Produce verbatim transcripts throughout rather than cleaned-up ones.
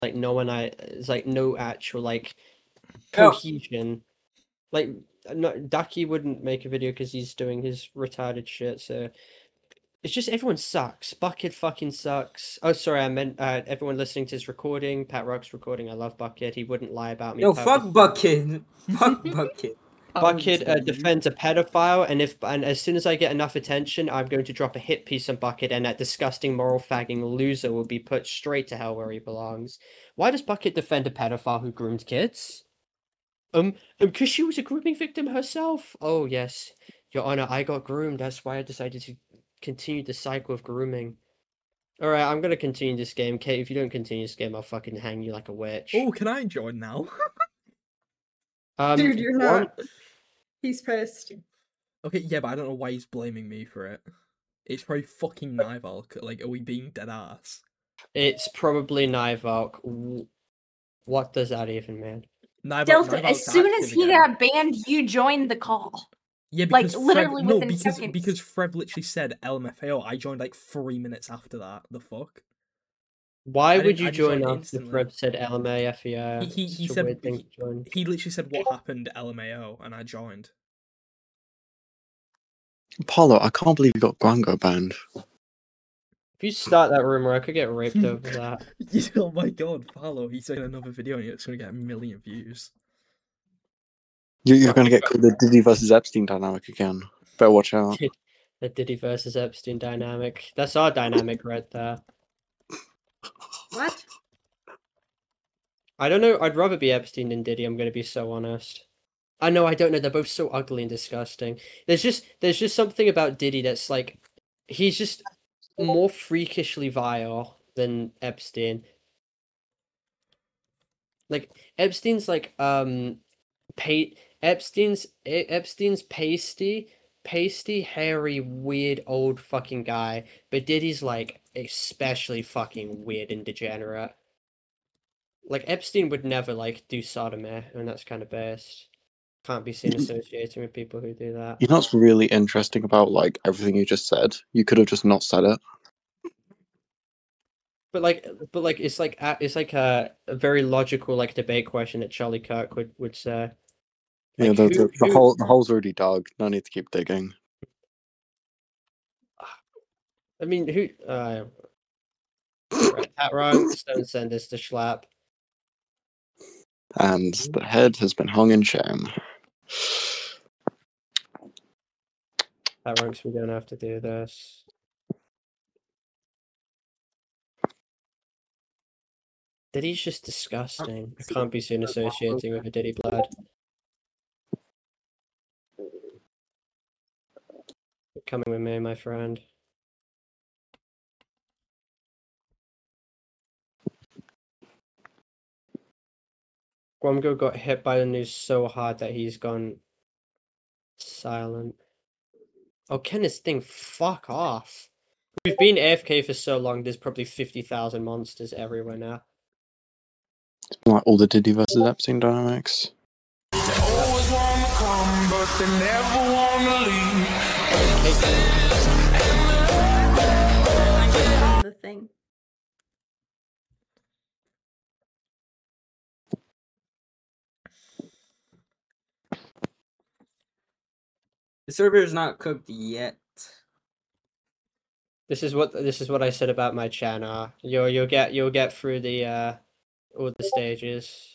like no one I it's like no actual like cohesion. Like no, Ducky wouldn't make a video because he's doing his retarded shit. So it's just everyone sucks. Bucket fucking sucks. Oh, sorry, I meant uh, everyone listening to his recording. Pat Rock's recording. I love Bucket. He wouldn't lie about me. Yo, publicly. fuck Bucket. Fuck Bucket. Bucket uh, defends a pedophile, and if and as soon as I get enough attention, I'm going to drop a hit piece on Bucket, and that disgusting moral fagging loser will be put straight to hell where he belongs. Why does Bucket defend a pedophile who groomed kids? Um, because she was a grooming victim herself. Oh yes, Your Honor, I got groomed. That's why I decided to continue the cycle of grooming. All right, I'm gonna continue this game, Kate. If you don't continue this game, I'll fucking hang you like a witch. Oh, can I join now? um, Dude, you're not. He's pissed. Okay, yeah, but I don't know why he's blaming me for it. It's probably fucking Nivalk. Like, are we being dead ass? It's probably Nivalk. What does that even mean? Nivalk, Delta, Nivalk's as soon as active he again. got banned, you joined the call. Yeah, like because literally Frev, no, within because seconds. because Frev literally said L M F A O. I joined like three minutes after that. The fuck? Why I would didn't- you I just join joined after instantly. Fred said L M A F E O? He he, he It's a said weird thing he, to join. he literally said what happened L M A O, and I joined. Paulo, I can't believe you got Grango banned. If you start that rumor, I could get raped over that. Oh my god, Paulo, he's making another video and it's gonna get a million views. You, you're going to get called the Diddy versus Epstein dynamic again. Better watch out. The Diddy versus Epstein dynamic. That's our dynamic right there. What? I don't know. I'd rather be Epstein than Diddy. I'm going to be so honest. I know. I don't know. They're both so ugly and disgusting. There's just there's just something about Diddy that's like he's just more freakishly vile than Epstein. Like Epstein's like um, pay Epstein's Epstein's pasty, pasty, hairy, weird old fucking guy. But Diddy's like especially fucking weird and degenerate. Like Epstein would never like do sodomy, and that's kind of best. Can't be seen associating with people who do that. You know what's really interesting about like everything you just said? You could have just not said it. But like, but like, it's like it's like a, a very logical like debate question that Charlie Kirk would would say. Yeah, Like, the, who- the, the who- hole the hole's already dug. No need to keep digging. I mean, who? Uh, right, Pat Rock, Stone send us to Schlapp. And the head has been hung in shame. Pat Rock's, we don't have to do this. Diddy's just disgusting. I can't be seen associating with a Diddy blood. You're coming with me, my friend. Guamgo got hit by the news so hard that he's gone silent. Oh, can this thing fuck off? We've been A F K for so long, there's probably fifty thousand monsters everywhere now. It's been like all the Diddy versus Epstein dynamics. Always wanna come, but they never wanna leave. The thing. The server is not cooked yet. This is what this is what I said about my channel. You'll you'll get you'll get through the uh all the stages.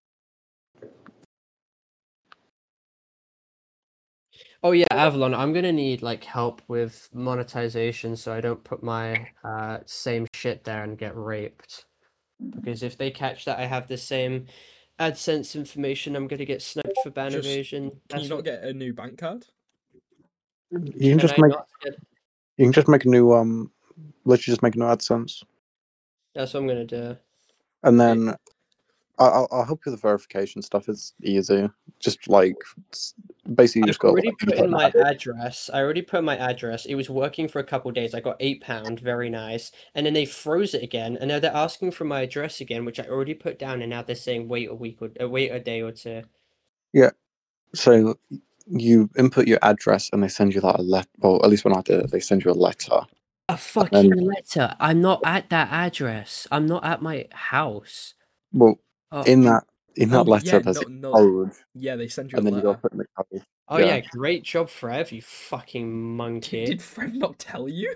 Oh yeah, Avalon, I'm gonna need like help with monetization so I don't put my uh same shit there and get raped. Because if they catch that I have the same AdSense information, I'm gonna get sniped for ban Just- evasion. Can That's you not what- get a new bank card? You can Can just I make not get- you can just make a new um literally just make a new AdSense. That's what I'm gonna do. And then I- I'll I'll help you with the verification stuff. It's easy. Just like s- basically you I've just got already like, put input in and my output. address. I already put in my address. It was working for a couple days. I got eight pound, very nice. And then they froze it again, and now they're asking for my address again, which I already put down. And now they're saying wait a week or uh, wait a day or two. So you input your address and they send you like a letter. Well, at least when I did it, they send you a letter, A fucking then- letter. I'm not at that address. I'm not at my house. Well, Oh, in that in that Oh, letter, yeah, there's no, a no. code, Yeah, they send you a and then you got to letter. put in the code. oh yeah. yeah, great job, Frev, you fucking Did, monkey. did Fred not tell you?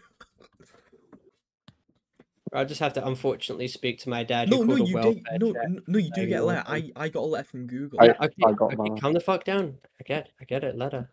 I'll just have to unfortunately speak to my dad. No, who no, called a you welfare did. No, check. n- no, you do saying get a all letter. things. I, I got a letter from Google. I- Yeah, okay, I got okay, that. calm the fuck down. I get, I get it. Letter.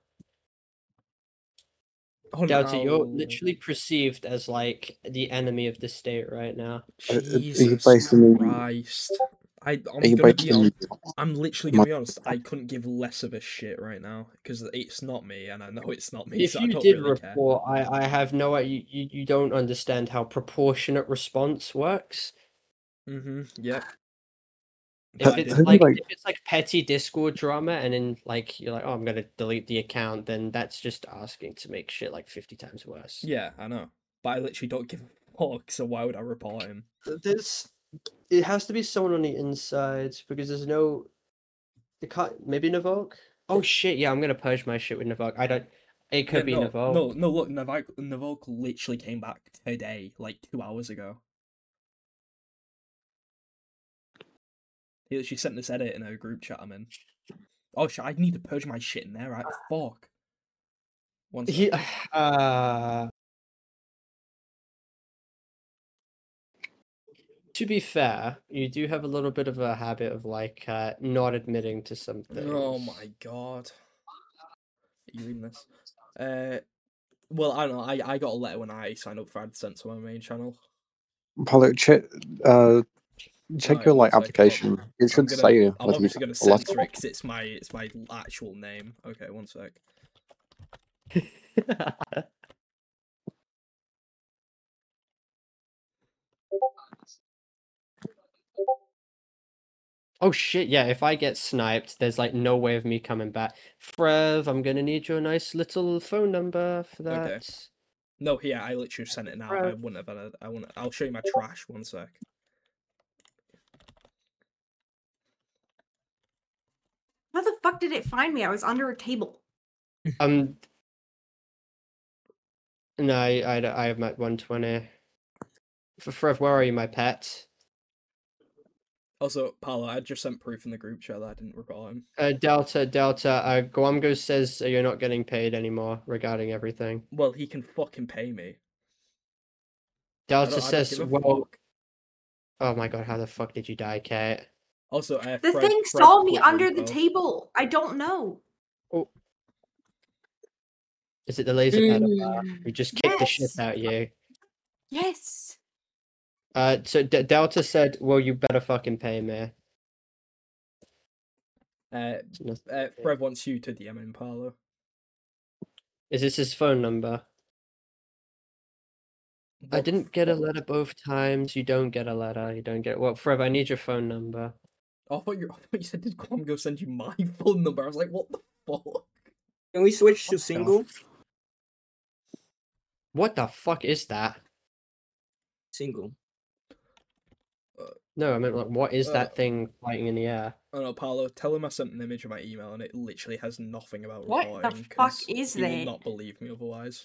Oh, Delta, you're no. literally perceived as like the enemy of the state right now. Uh, uh, are you Jesus basing- Christ. I, I'm Are you gonna be basing- honest. I'm literally gonna My- be honest. I couldn't give less of a shit right now because it's not me, and I know it's not me. If so I you don't did really care. report, I, I have no idea. You, you don't understand how proportionate response works. Mm-hmm. Yep. If I it's didn't- like, like- if it's like petty Discord drama, and then like you're like, oh, I'm gonna delete the account, then that's just asking to make shit like fifty times worse. Yeah, I know. But I literally don't give a fuck. So why would I report him? There's, it has to be someone on the inside because there's no, it can't. Maybe Navolk. Oh shit! Yeah, I'm gonna purge my shit with Navolk. I don't. It could Yeah, be no, Navolk. No, no. Look, Navolk, Navolk literally came back today, like two hours ago. He literally sent this edit in a group chat I'm in. Oh shit! I need to purge my shit in there. Right? Fuck. One sec. He, uh, to be fair, you do have a little bit of a habit of like uh, not admitting to some things. Oh my god. Are you reading this? Uh, well, I don't know. I, I got a letter when I signed up for AdSense on my main channel. Paulo, check, uh, check Alright, your one like sec, hold application. on. It should I'm gonna, say I'm whether you obviously gonna got a letter. censor it because it's my it's my actual name. Okay, one sec. Oh shit, yeah, if I get sniped, there's like no way of me coming back. Frev, I'm gonna need your nice little phone number for that. Okay. No, here I literally sent it now. I Right. wouldn't have. Had a, I wouldn't. I'll show you my trash. One sec. How the fuck did it find me? I was under a table. Um, no, I, I, I have my one twenty. For Frev, where are you, my pet? Also, Paolo, I just sent proof in the group chat that I didn't report him. Uh, Delta, Delta, uh, Guamgo says uh, you're not getting paid anymore regarding everything. Well, he can fucking pay me. I Delta don't, I don't says, give a well, fuck. oh my god, how the fuck did you die, Kate? Also, uh, The Fred, thing Fred saw me quit under the repo. table. I don't know. Is it the laser pedophile who just kicked the shit Yes. out of you? Yes. Uh, so D- Delta said, well, you better fucking pay me. Uh, It's nothing uh, to pay. Fred wants you to D M him, Paolo. Is this his phone number? I What didn't get a fuck? letter both times. You don't get a letter. You don't get. Well, Frev, I need your phone number. Oh, I thought you, I thought you said, did Quam go send you my phone number? I was like, what the fuck? Can we switch to single? What the fuck is that? Single. No, I meant like, what is Uh, that thing fighting in the air? Oh no, Paolo, tell him I sent an image of my email and it literally has nothing about What the reporting. fuck 'cause is he will that? not believe me otherwise.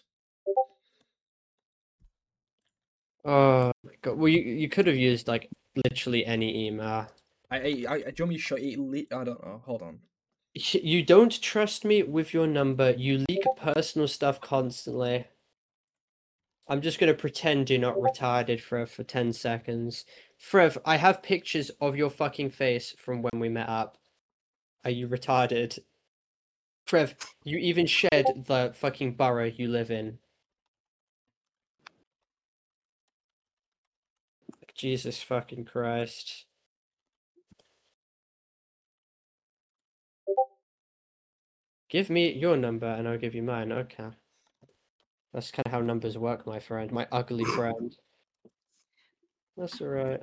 Oh my god! Well, you you could have used like literally any email. I, I, I, do you want me to show you? li- I don't know. Hold on. Y- You don't trust me with your number. You leak personal stuff constantly. I'm just gonna pretend you're not retarded for for ten seconds. Frev, I have pictures of your fucking face from when we met up. Are you retarded? Frev, you even shared the fucking borough you live in. Jesus fucking Christ. Give me your number and I'll give you mine. Okay. That's kind of how numbers work, my friend. My ugly friend. That's alright.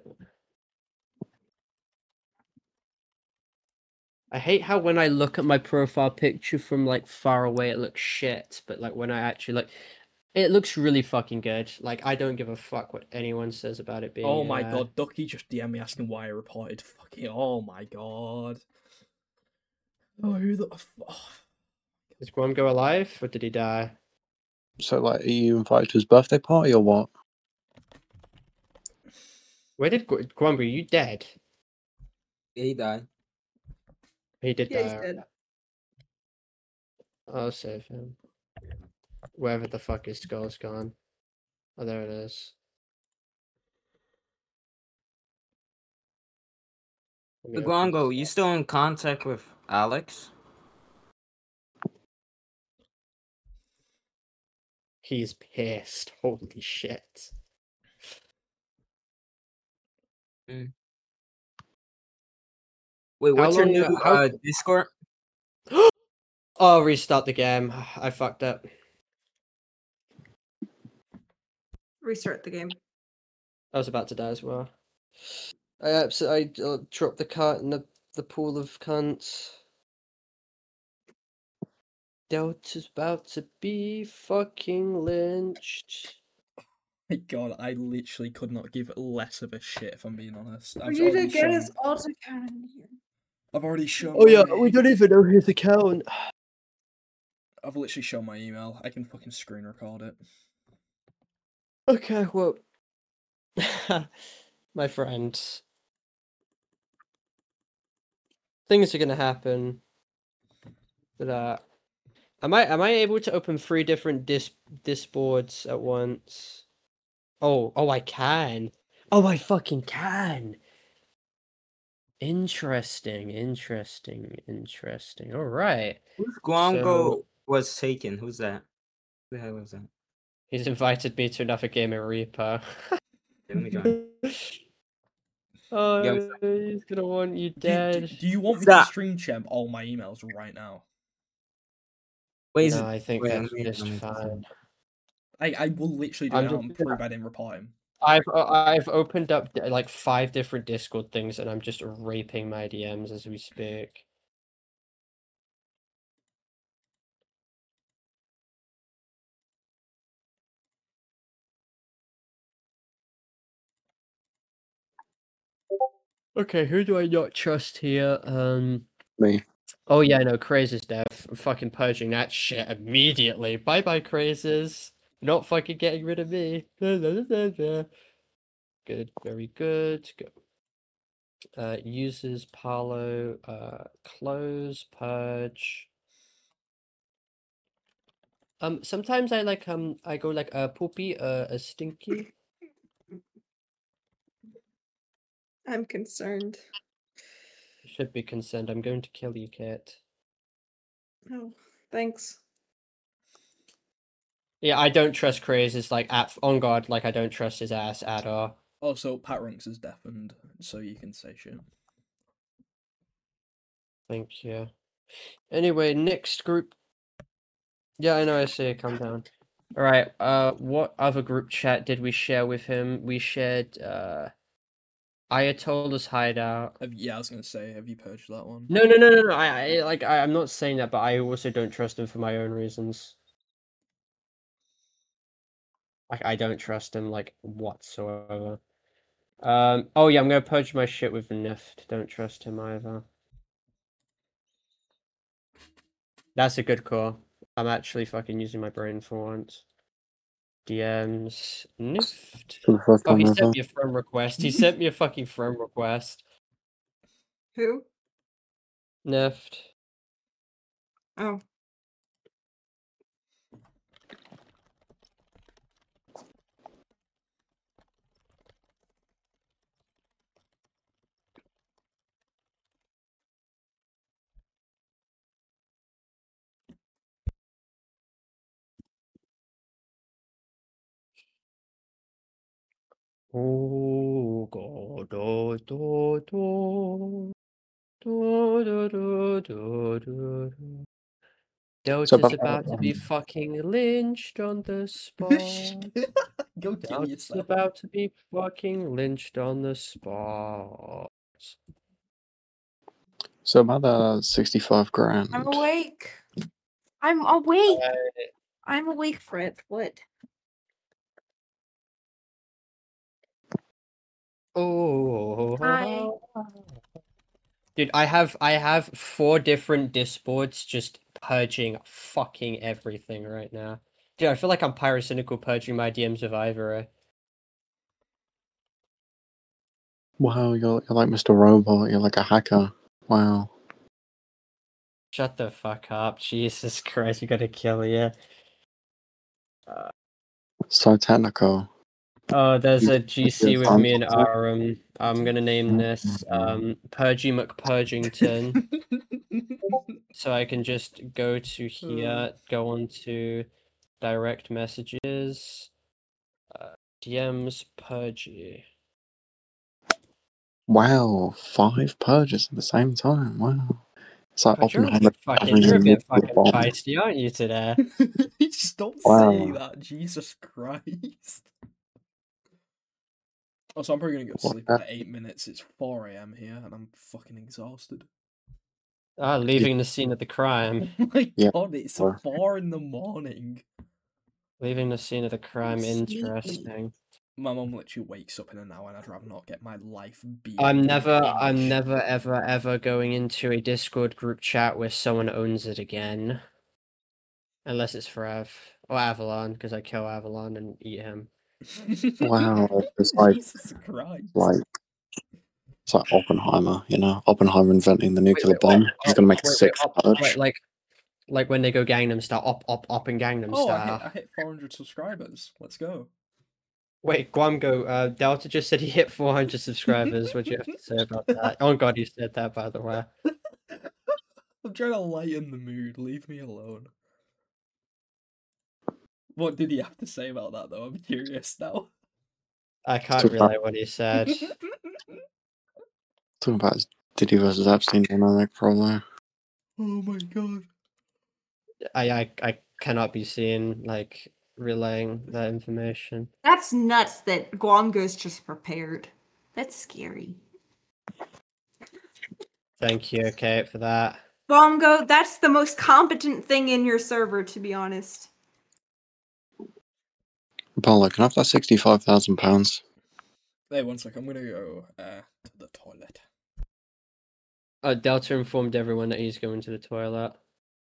I hate how when I look at my profile picture from like far away it looks shit, but like when I actually like it looks really fucking good. Like I don't give a fuck what anyone says about it being Oh my uh, god, Ducky just D M me asking why I reported. Fucking. Oh my god. Oh, who the. f- Oh. Is Guam go alive or did he die? So, like, are you invited to his birthday party or what? Where did Gu- Gwambu? You dead? Yeah, he died. He did Yeah, he's die. dead. I'll save him. Wherever the fuck his skull's gone. Oh, there it is. Let me open Guango, this you up. still in contact with Alex? He's pissed. Holy shit. Wait, How what's your long- new how- uh, Discord? Oh, restart the game. I fucked up. Restart the game. I was about to die as well. I absolutely I uh, dropped the cart in the, the pool of cunts. Delta's about to be fucking lynched. My God, I literally could not give less of a shit if I'm being honest. For I've you to already get shown. his alt account in here. I've already shown. Oh yeah, my- we don't even know his account. I've literally shown my email. I can fucking screen record it. Okay, well, my friend, things are gonna happen. That uh, am I am I able to open three different dis disboards at once? Oh, oh, I can. Oh, I fucking can. Interesting, interesting, interesting. All right. Who's Guango So- was taken? Who's that? Who the hell was that? He's invited me to another game of Reaper. Let me join. Oh, he's gonna want you Do, do, dead. do you want me Stop. to stream check all my emails right now? Wait, is No, it? I think wait, that's let me- just let me- fine. I, I will literally do I'm it now just and gonna- prove I didn't reply him. I've uh, I've opened up uh, like five different Discord things, and I'm just raping my D Ms as we speak. Okay, who do I not trust here? Um. Me. Oh yeah, no, Crazes death. I'm fucking purging that shit immediately. Bye bye, Crazes. Not fucking getting rid of me. Good, very good. Go. Uh, uses Palo, uh, close, purge. Um, sometimes I like um I go like a uh, poopy, uh, a stinky. I'm concerned. Should be concerned. I'm going to kill you, Kit. Oh, thanks. Yeah, I don't trust Crazes like at on God. Like I don't trust his ass at all. Also, Pat Runks is deafened, so you can say shit. Thank you. Anyway, next group. Yeah, I know. I see. Calm down. All right. Uh, what other group chat did we share with him? We shared uh, Ayatollah's hideout. Have, yeah, I was gonna say, have you purged that one? No, no, no, no, no. I, I like. I, I'm not saying that, but I also don't trust him for my own reasons. Like, I don't trust him like whatsoever. Um. Oh yeah, I'm gonna purge my shit with Nift. Don't trust him either. That's a good call. I'm actually fucking using my brain for once. D Ms. Nift. For the first Oh, time he ever. sent me a friend request. He sent me a fucking friend request. Who? Nift. Oh. Oh God, do do do do do do do do. Delta's about- about to be fucking lynched on the spot. Go kill Delta's yourself. about to be fucking lynched on the spot. So about the sixty-five grand. I'm awake. I'm awake. I'm awake, Fred. What? Oh, Hi. dude, I have I have four different disboards just purging fucking everything right now. Dude, I feel like I'm pyrocynical purging my D Ms with Ivory. Wow, you're, you're like Mister Robot. You're like a hacker. Wow. Shut the fuck up. Jesus Christ, you gotta kill you. So technical. Oh, there's a G C Yes, with I'm me and sorry. Aram. I'm gonna name this um Purgy McPurgington. So I can just go to here, go on to direct messages, uh, D Ms, Purgy. Wow, five purges at the same time. Wow. It's like God, you're a Oppenheimer bit fucking, covering you're a a bit nuclear fucking bomb. feisty, aren't you, today? Stop Wow. saying that, Jesus Christ. Also, I'm probably gonna go to What sleep in the- like eight minutes. It's four a m here, and I'm fucking exhausted. Ah, leaving the scene of the crime. Oh my Yeah, god, it's or- four in the morning. Leaving the scene of the crime, sleepy. interesting. My mum literally wakes up in an hour, and I'd rather not get my life beat. I'm into never, an I'm inch. never, ever, ever going into a Discord group chat where someone owns it again. Unless it's Frev. Or Avalon, because I kill Avalon and eat him. Wow, it's like Jesus Christ. like it's like Oppenheimer, you know, Oppenheimer inventing the nuclear wait, wait, bomb. He's oh, gonna make a wait, wait, sixth op- purge. wait, like, like when they go Gangnam Style, op, op, op, and Gangnam Oh, I hit, Style. I hit four hundred subscribers. Let's go. Wait, Guamgo, uh, Delta just said he hit four hundred subscribers. What do you have to say about that? Oh god, you said that, by the way. I'm trying to lighten the mood. Leave me alone. What did he have to say about that, though? I'm curious now. I can't Talk about- relay what he said. Talking about his Diddy versus Epstein dynamic, probably. Oh my god. I, I, I cannot be seen, like, relaying that information. That's nuts that Guamgo's just prepared. That's scary. Thank you, Kate, for that. Guamgo, that's the most competent thing in your server, to be honest. Apollo, can I have that sixty-five thousand pounds? Hey, one sec. I'm gonna go uh, to the toilet. Uh, Delta informed everyone that he's going to the toilet.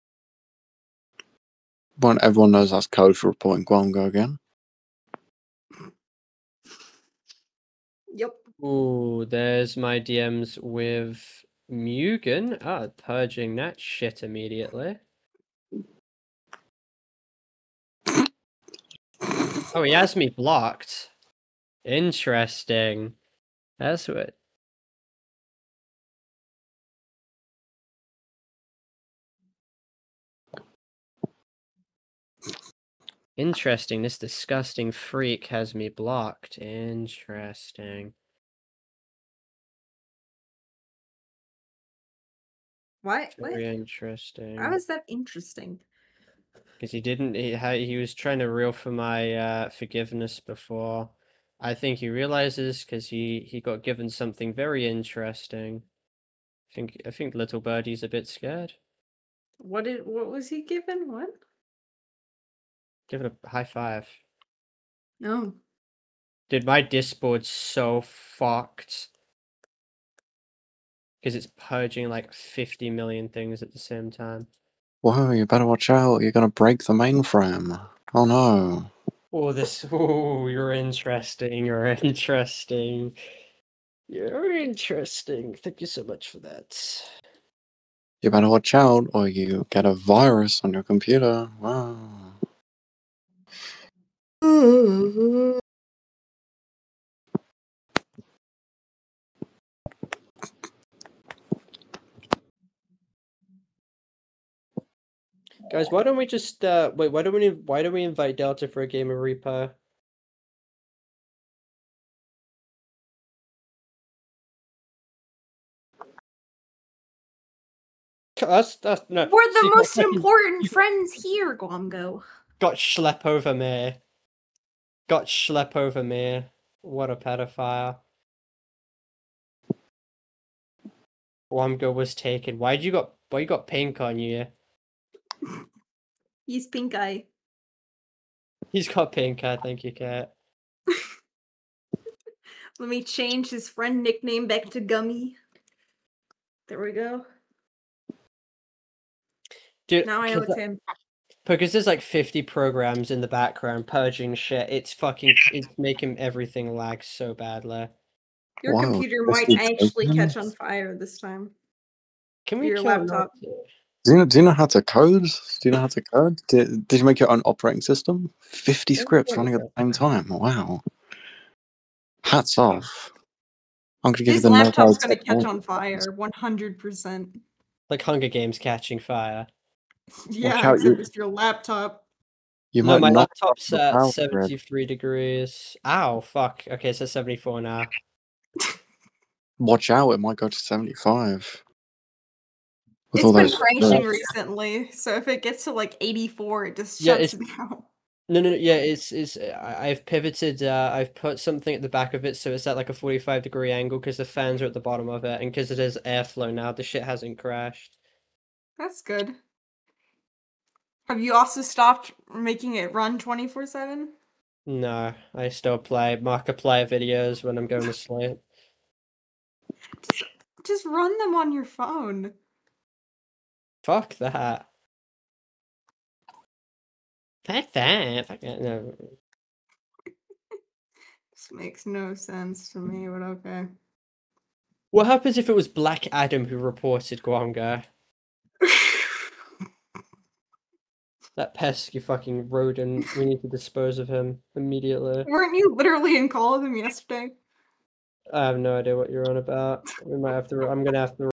Well, everyone knows that's code for reporting Guamgo again. Yep. Ooh, there's my D Ms with Mugen. Ah, purging that shit immediately. Oh, he has me blocked. Interesting. That's what. Interesting. This disgusting freak has me blocked. Interesting. What? What? Very interesting. How is that interesting? Because he didn't. He had. He was trying to reel for my uh, forgiveness before. I think he realizes because he he got given something very interesting. I think I think little birdie's a bit scared. What did? What was he given? What? Give it a high five. No. Dude, my Discord's so fucked. Because it's purging like fifty million things at the same time. Whoa, you better watch out. You're gonna break the mainframe. Oh no. Oh, this. Oh, you're interesting. You're interesting. You're interesting. Thank you so much for that. You better watch out or you get a virus on your computer. Wow. Guys, why don't we just uh wait? Why don't we why don't we invite Delta for a game of Reaper? Us, us, no. We're the See, got most fucking- important friends here, Guamgo. Got schlep over me. Got schlep over me. What a pedophile. Wamgo was taken. Why'd you got why you got pink on you? He's pink eye. He's got pink eye, thank you, Kat. Let me change his friend nickname back to Gummy. There we go. Dude, Now I know 'cause it's him. Because there's like fifty programs in the background purging shit. It's fucking. It's making everything lag so badly. Your Wow, computer that's might the actually catch on programs? fire this time. Can we Your kill laptop. Nazi? Do you know? Do you know how to code? Do you know how to code? Did, did you make your own operating system? Fifty Yeah, scripts yeah, running at yeah. the same time. Wow. Hats off. I'm gonna give you This the laptop's Nobel gonna catch Technology on Prize. fire, one hundred percent. Like Hunger Games catching fire. Yeah, out, except you- it's your laptop. You No, might my knock laptop's off the at power grid. seventy-three degrees. Ow, fuck. Okay, so seventy-four now. Watch out, it might go to seventy-five. With It's all been those crashing scripts. recently, so if it gets to like eighty-four, it just Yeah, shuts it's- down. No, no, no, yeah, it's it's. I- I've pivoted. Uh, I've put something at the back of it, so it's at like a forty-five degree angle because the fans are at the bottom of it, and because it has airflow now, the shit hasn't crashed. That's good. Have you also stopped making it run twenty-four seven? No, I still play Markiplier videos when I'm going to sleep. Just, just run them on your phone. Fuck that. Fuck that. Fuck that. No. This makes no sense to me, but okay. What happens if it was Black Adam who reported Guanga? That pesky fucking rodent. We need to dispose of him immediately. Weren't you literally in call with him yesterday? I have no idea what you're on about. We might have to. I'm gonna have to